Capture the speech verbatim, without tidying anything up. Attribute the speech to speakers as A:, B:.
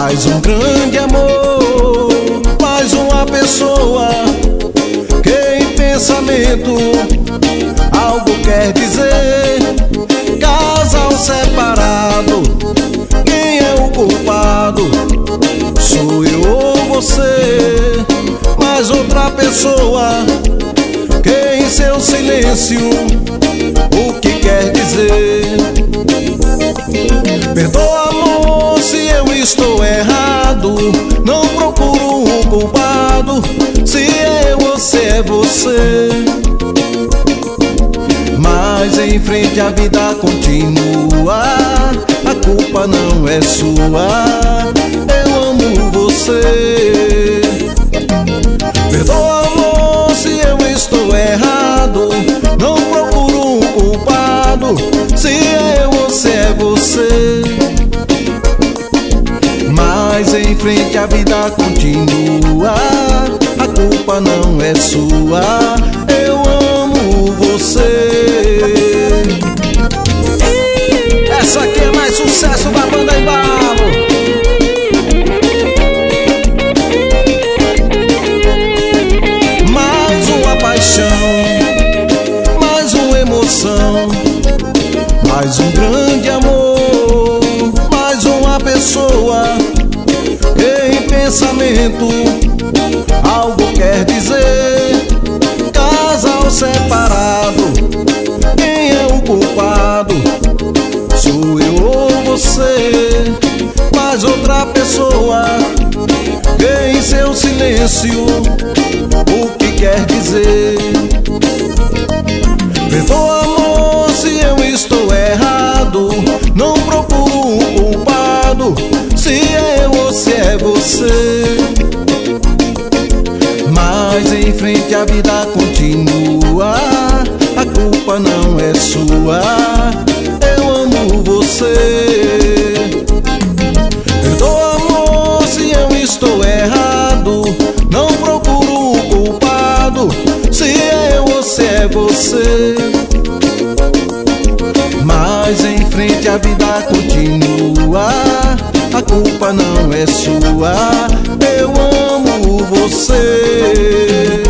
A: mais um grande amor, mais uma pessoa que em pensamento algo quer dizer. Casal separado, quem é o culpado? Sou eu ou você? Mais outra pessoa que em seu silêncio o que quer dizer? Perdoa, amor, se eu estou errado, não procuro um culpado. Se é eu ou se é você, mas em frente a vida continua, a culpa não é sua, eu amo você. Perdoa, amor, se eu estou errado, não procuro um culpado. Se é eu ou se é você, mas em frente a vida continua, a culpa não é sua, eu amo você. Essa aqui é mais sucesso da banda Embalo. Mais uma paixão, mais uma emoção, mais um grande amor, mais uma pessoa que em pensamento algo quer dizer. Casal separado, quem é o culpado? Sou eu ou você? Mais outra pessoa que em seu silêncio o que quer dizer? Perdoa, amor, se eu estou errado, não procuro um culpado. Se é eu ou se é você, mas em frente a vida continua, a culpa não é sua, eu amo você. Perdoa, amor, se eu estou errado, não procuro um culpado. Se é eu ou se é você, mas em frente a vida continua, a culpa não é sua, eu amo você.